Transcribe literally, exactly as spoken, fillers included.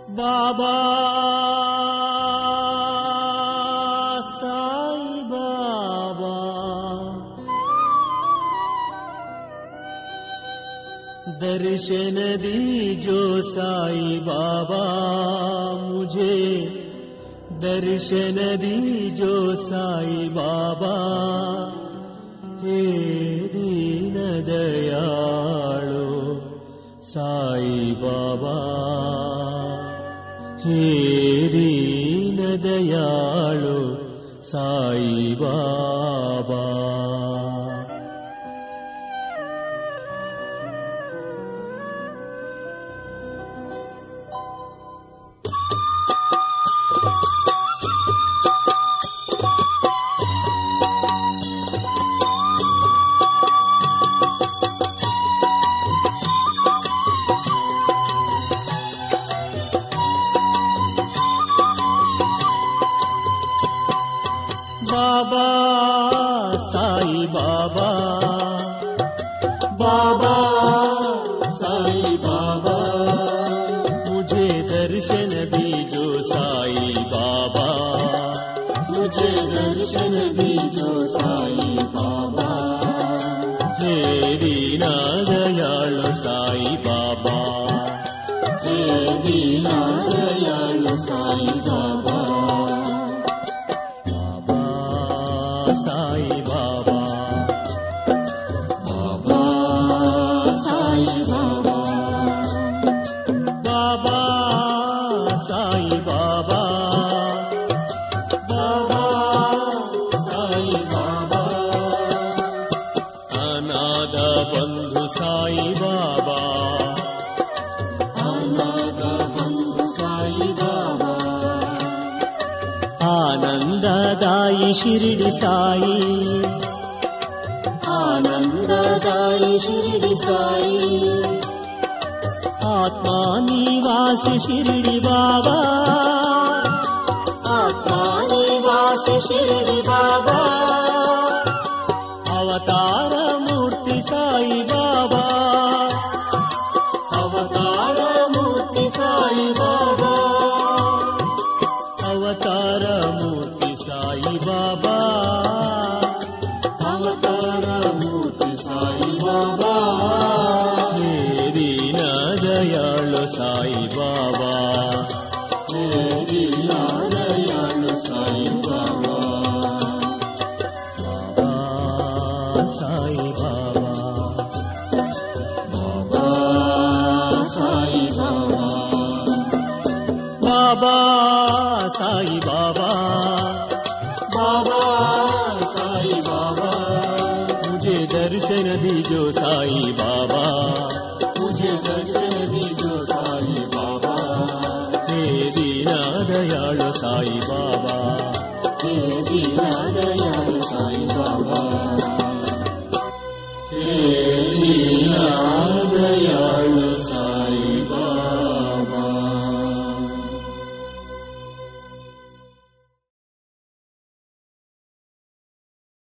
బాబా సాయి బాబా दर्शन दीजो साई बाबा मुझे दर्शन दीजो साई बाबा हे दीन दयाळो साई बाबा हे दीन दयाळो साई बाबा बाबा साई बाबा बाबा साई बाबा मुझे दर्शन दीजो साई बाबा मुझे दर्शन दीजो साई बाबा हे दीना दयाळु साई बाबा हे दीना दयाळु साई बाबा साई बाबा बाबा साई बाबा बाबा साई बाबा बाबा साई बाबा अनाथ बंधु साई बाबा अनाथ बंधु साई बाबा आनंददायी शिरडी साई आनंददायी शिरडी साई आत्मा निवासी शिरडी बाबा आत्मा निवासी शिरडी बाबा अवतार मूर्ति साई बाबा अवतार मूर्ति साई बाबा अवतार मूर्ति साई बाबा अवतार मूर्ति साई बाबा हे दीन दयाळु साई बाबा हे दीन दयाळु साई बाबा बाबा साई बाबा बाबा साई बाबा बाबा साई बाबा बाबा साई बाबा मुझे दर्शन दीजो साई बाबा मुझे दर्शन दीजो साई बाबा हे दीना दयाळु साई बाबा हे दीना दयाळु